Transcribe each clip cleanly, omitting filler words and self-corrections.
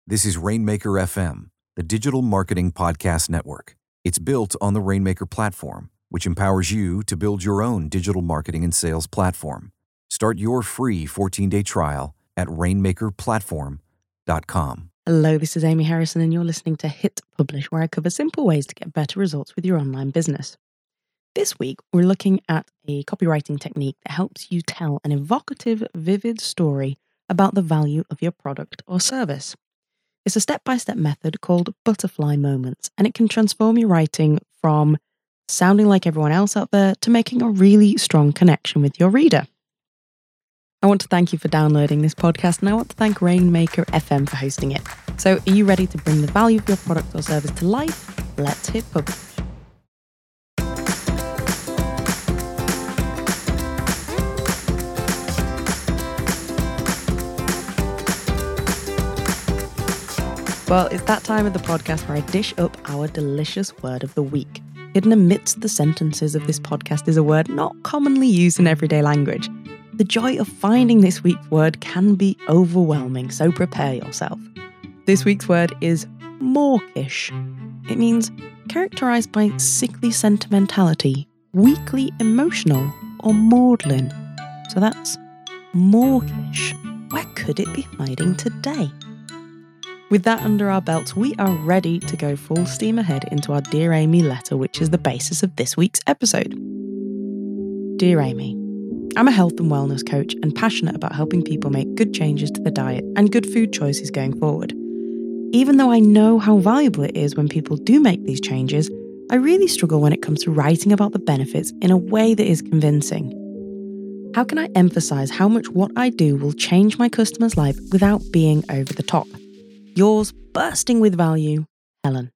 This is Rainmaker FM, the digital marketing podcast network. It's built on the Rainmaker platform, which empowers you to build your own digital marketing and sales platform. Start your free 14-day trial at rainmakerplatform.com. Hello, this is Amy Harrison, and you're listening to Hit Publish, where I cover simple ways to get better results with your online business. This week, we're looking at a copywriting technique that helps you tell an evocative, vivid story about the value of your product or service. It's a step-by-step method called butterfly moments, and it can transform your writing from sounding like everyone else out there to making a really strong connection with your reader. I want to thank you for downloading this podcast, and I want to thank Rainmaker FM for hosting it. So, are you ready to bring the value of your product or service to life? Let's hit publish. Well, it's that time of the podcast where I dish up our delicious word of the week. Hidden amidst the sentences of this podcast is a word not commonly used in everyday language. The joy of finding this week's word can be overwhelming, so prepare yourself. This week's word is mawkish. It means characterised by sickly sentimentality, weakly emotional, or maudlin. So that's mawkish. Where could it be hiding today? With that under our belts, we are ready to go full steam ahead into our Dear Amy letter, which is the basis of this week's episode. Dear Amy, I'm a health and wellness coach and passionate about helping people make good changes to their diet and good food choices going forward. Even though I know how valuable it is when people do make these changes, I really struggle when it comes to writing about the benefits in a way that is convincing. How can I emphasize how much what I do will change my customer's life without being over the top? Yours, bursting with value, Helen.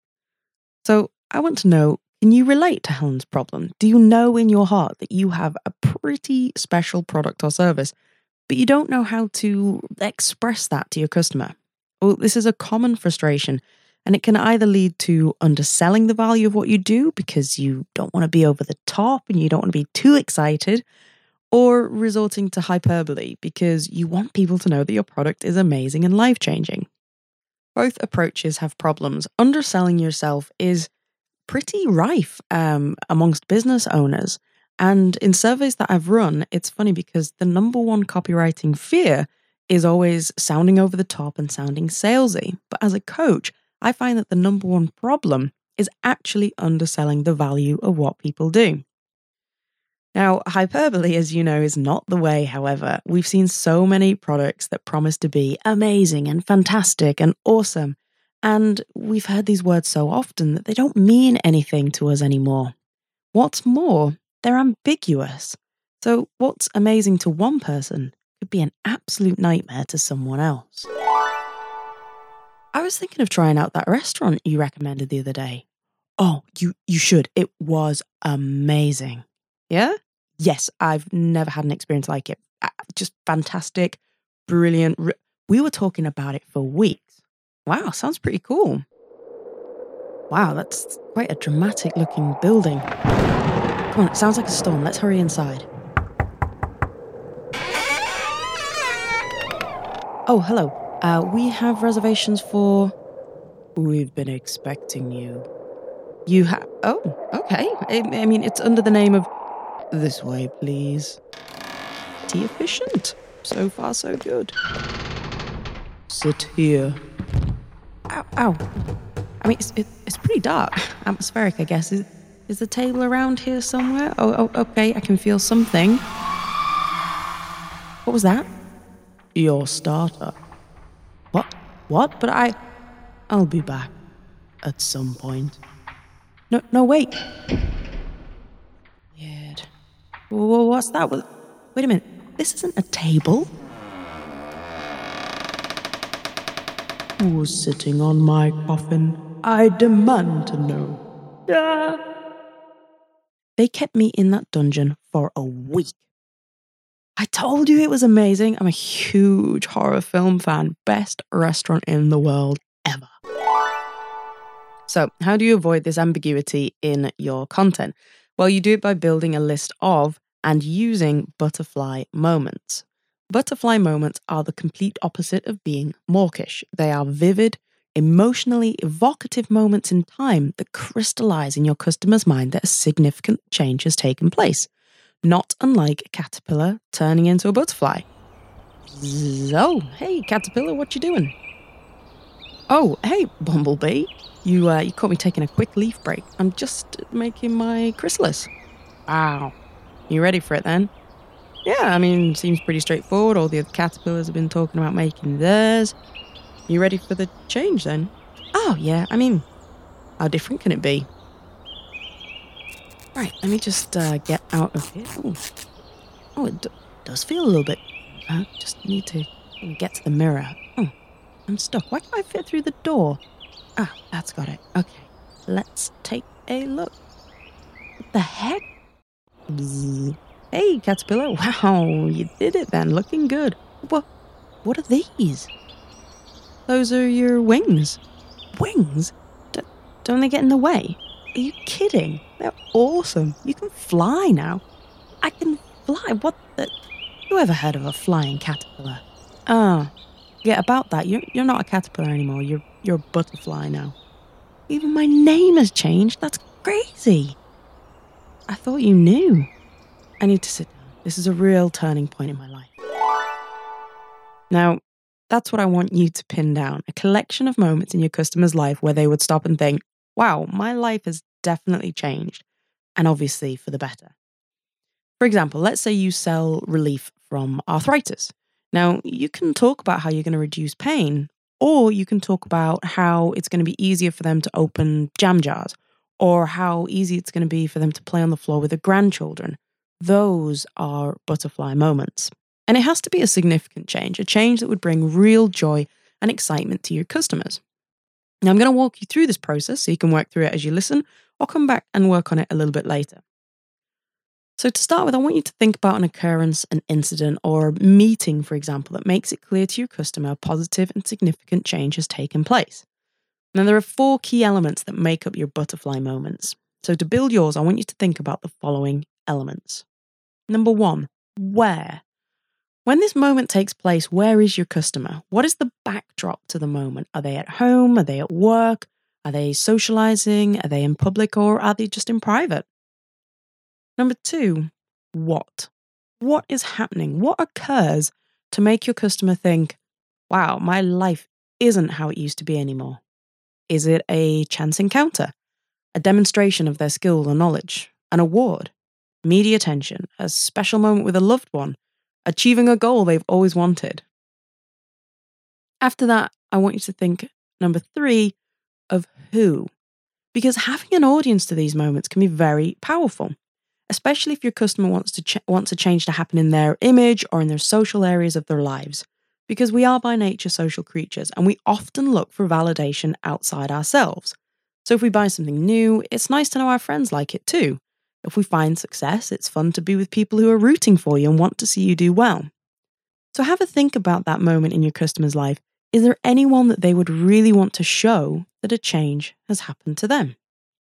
So I want to know, can you relate to Helen's problem? Do you know in your heart that you have a pretty special product or service, but you don't know how to express that to your customer? Well, this is a common frustration, and it can either lead to underselling the value of what you do because you don't want to be over the top and you don't want to be too excited, or resulting to hyperbole because you want people to know that your product is amazing and life-changing. Both approaches have problems. Underselling yourself is pretty rife amongst business owners. And in surveys that I've run, it's funny because the number one copywriting fear is always sounding over the top and sounding salesy. But as a coach, I find that the number one problem is actually underselling the value of what people do. Now, hyperbole, as you know, is not the way, however. We've seen so many products that promise to be amazing and fantastic and awesome. And we've heard these words so often that they don't mean anything to us anymore. What's more, they're ambiguous. So what's amazing to one person could be an absolute nightmare to someone else. I was thinking of trying out that restaurant you recommended the other day. Oh, you should. It was amazing. Yeah? Yes, I've never had an experience like it. Just fantastic, brilliant. We were talking about it for weeks. Wow, sounds pretty cool. Wow, that's quite a dramatic looking building. Come on, it sounds like a storm. Let's hurry inside. Oh, hello. We have reservations for... We've been expecting you. You have... Oh, okay. I mean, it's under the name of... This way, please. Pretty efficient. So far, so good. Sit here. Ow, ow. I mean, it's pretty dark. Atmospheric, I guess. Is the table around here somewhere? Oh, okay. I can feel something. What was that? Your starter. What? But I'll be back. At some point. No, wait. Weird. What's that? Wait a minute. This isn't a table. Who's sitting on my coffin? I demand to know. They kept me in that dungeon for a week. I told you it was amazing. I'm a huge horror film fan. Best restaurant in the world ever. So, how do you avoid this ambiguity in your content? Well, you do it by building a list of and using butterfly moments. Butterfly moments are the complete opposite of being mawkish. They are vivid, emotionally evocative moments in time that crystallize in your customer's mind that a significant change has taken place, not unlike a caterpillar turning into a butterfly. So, hey caterpillar, what you doing? Oh, hey bumblebee, you caught me taking a quick leaf break. I'm just making my chrysalis. Wow, you ready for it then? Yeah, I mean, seems pretty straightforward. All the other caterpillars have been talking about making theirs. You ready for the change then? Oh, yeah, I mean, how different can it be? Right, let me just get out of here. Oh, it does feel a little bit. Just need to get to the mirror. Oh, I'm stuck. Why can't I fit through the door? Ah, that's got it. Okay, let's take a look. What the heck? Bzz. Hey, caterpillar. Wow, you did it then. Looking good. What are these? Those are your wings. Wings? Don't they get in the way? Are you kidding? They're awesome. You can fly now. I can fly. What the? You ever heard of a flying caterpillar? Ah, yeah, about that. You're not a caterpillar anymore. You're a butterfly now. Even my name has changed. That's crazy. I thought you knew. I need to sit down. This is a real turning point in my life. Now, that's what I want you to pin down. A collection of moments in your customer's life where they would stop and think, wow, my life has definitely changed. And obviously for the better. For example, let's say you sell relief from arthritis. Now, you can talk about how you're going to reduce pain, or you can talk about how it's going to be easier for them to open jam jars, or how easy it's going to be for them to play on the floor with their grandchildren. Those are butterfly moments. And it has to be a significant change, a change that would bring real joy and excitement to your customers. Now, I'm going to walk you through this process so you can work through it as you listen, or come back and work on it a little bit later. So to start with, I want you to think about an occurrence, an incident, or a meeting, for example, that makes it clear to your customer a positive and significant change has taken place. Now, there are 4 key elements that make up your butterfly moments. So to build yours, I want you to think about the following elements. Number 1, where? When this moment takes place, where is your customer? What is the backdrop to the moment? Are they at home? Are they at work? Are they socializing? Are they in public, or are they just in private? Number 2, what? What is happening? What occurs to make your customer think, wow, my life isn't how it used to be anymore? Is it a chance encounter? A demonstration of their skill or knowledge? An award? Media attention? A special moment with a loved one? Achieving a goal they've always wanted? After that, I want you to think, number 3, of who. Because having an audience to these moments can be very powerful, especially if your customer wants a change to happen in their image or in their social areas of their lives. Because we are by nature social creatures, and we often look for validation outside ourselves. So if we buy something new, it's nice to know our friends like it too. If we find success, it's fun to be with people who are rooting for you and want to see you do well. So have a think about that moment in your customer's life. Is there anyone that they would really want to show that a change has happened to them?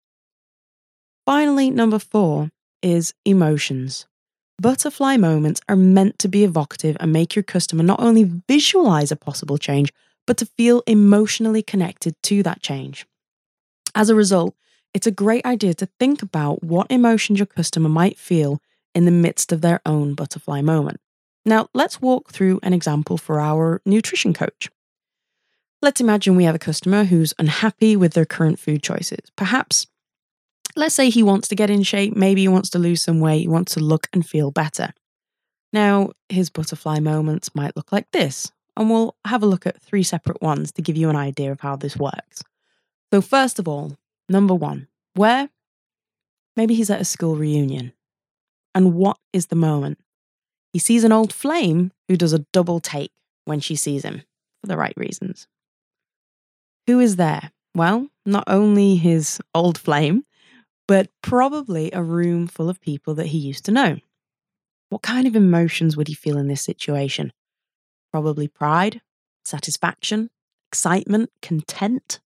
Finally, number 4 is emotions. Butterfly moments are meant to be evocative and make your customer not only visualize a possible change, but to feel emotionally connected to that change. As a result, it's a great idea to think about what emotions your customer might feel in the midst of their own butterfly moment. Now, let's walk through an example for our nutrition coach. Let's imagine we have a customer who's unhappy with their current food choices. Perhaps, let's say he wants to get in shape, maybe he wants to lose some weight, he wants to look and feel better. Now, his butterfly moments might look like this, and we'll have a look at 3 separate ones to give you an idea of how this works. So first of all, number 1, where? Maybe he's at a school reunion. And what is the moment? He sees an old flame who does a double take when she sees him, for the right reasons. Who is there? Well, not only his old flame, but probably a room full of people that he used to know. What kind of emotions would he feel in this situation? Probably pride, satisfaction, excitement, content.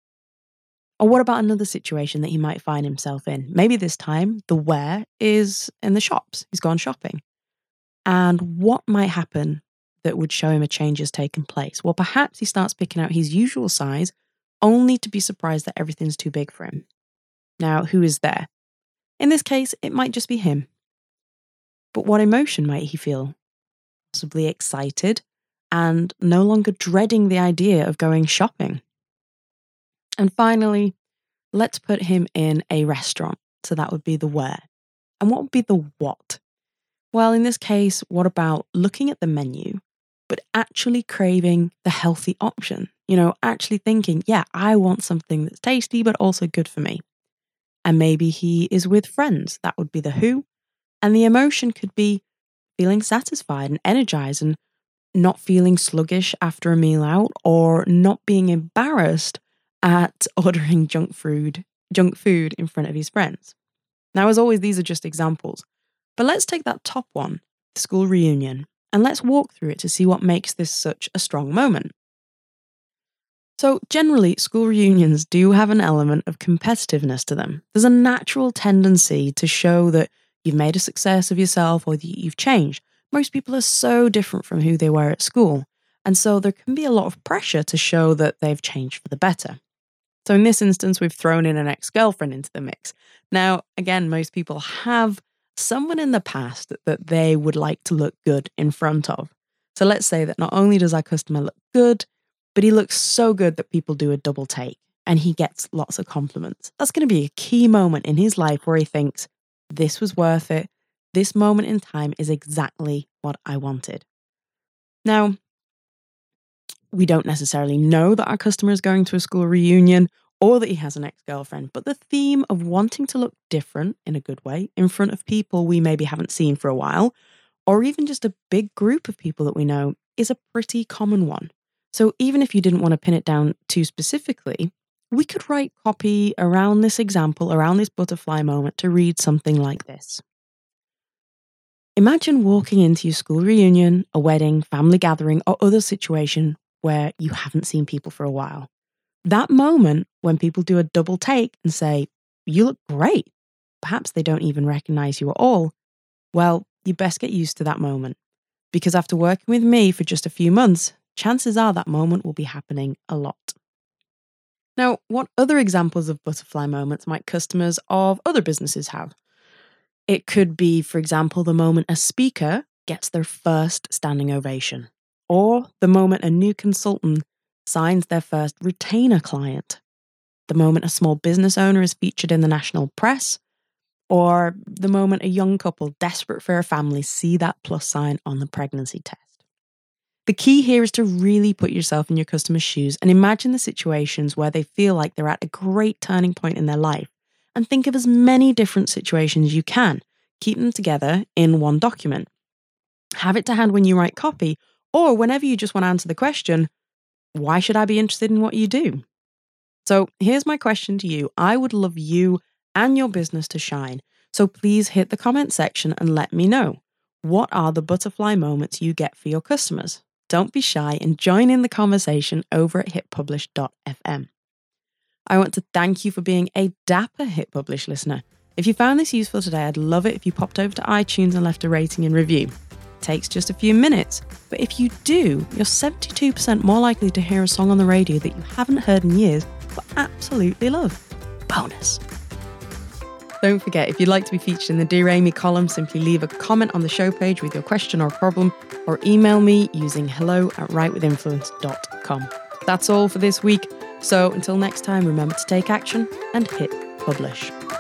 Or what about another situation that he might find himself in? Maybe this time the where is in the shops. He's gone shopping. And what might happen that would show him a change has taken place? Well, perhaps he starts picking out his usual size, only to be surprised that everything's too big for him. Now, who is there? In this case, it might just be him. But what emotion might he feel? Possibly excited and no longer dreading the idea of going shopping. And finally, let's put him in a restaurant. So that would be the where. And what would be the what? Well, in this case, what about looking at the menu, but actually craving the healthy option? Actually thinking, yeah, I want something that's tasty, but also good for me. And maybe he is with friends. That would be the who. And the emotion could be feeling satisfied and energized and not feeling sluggish after a meal out, or not being embarrassed at ordering junk food in front of his friends. Now, as always, these are just examples. But let's take that top one, the school reunion, and let's walk through it to see what makes this such a strong moment. So generally, school reunions do have an element of competitiveness to them. There's a natural tendency to show that you've made a success of yourself or that you've changed. Most people are so different from who they were at school, and so there can be a lot of pressure to show that they've changed for the better. So in this instance, we've thrown in an ex-girlfriend into the mix. Now, again, most people have someone in the past that they would like to look good in front of. So let's say that not only does our customer look good, but he looks so good that people do a double take and he gets lots of compliments. That's going to be a key moment in his life where he thinks, this was worth it. This moment in time is exactly what I wanted. Now, we don't necessarily know that our customer is going to a school reunion or that he has an ex-girlfriend, but the theme of wanting to look different in a good way in front of people we maybe haven't seen for a while, or even just a big group of people that we know, is a pretty common one. So even if you didn't want to pin it down too specifically, we could write copy around this example, around this butterfly moment, to read something like this. Imagine walking into your school reunion, a wedding, family gathering, or other situation where you haven't seen people for a while. That moment when people do a double take and say, you look great, perhaps they don't even recognize you at all, well, you best get used to that moment. Because after working with me for just a few months, chances are that moment will be happening a lot. Now, what other examples of butterfly moments might customers of other businesses have? It could be, for example, the moment a speaker gets their first standing ovation, or the moment a new consultant signs their first retainer client, the moment a small business owner is featured in the national press, or the moment a young couple desperate for a family see that plus sign on the pregnancy test. The key here is to really put yourself in your customer's shoes and imagine the situations where they feel like they're at a great turning point in their life, and think of as many different situations you can. Keep them together in one document. Have it to hand when you write copy, or whenever you just want to answer the question, why should I be interested in what you do? So here's my question to you. I would love you and your business to shine. So please hit the comment section and let me know. What are the butterfly moments you get for your customers? Don't be shy and join in the conversation over at hitpublish.fm. I want to thank you for being a dapper Hit Publish listener. If you found this useful today, I'd love it if you popped over to iTunes and left a rating and review. It takes just a few minutes, but if you do, you're 72% more likely to hear a song on the radio that you haven't heard in years but absolutely love. Bonus. Don't forget, if you'd like to be featured in the Dear Amy column, simply leave a comment on the show page with your question or problem, or email me using hello@writewithinfluence.com. That's all for this week. So until next time, remember to take action and hit publish.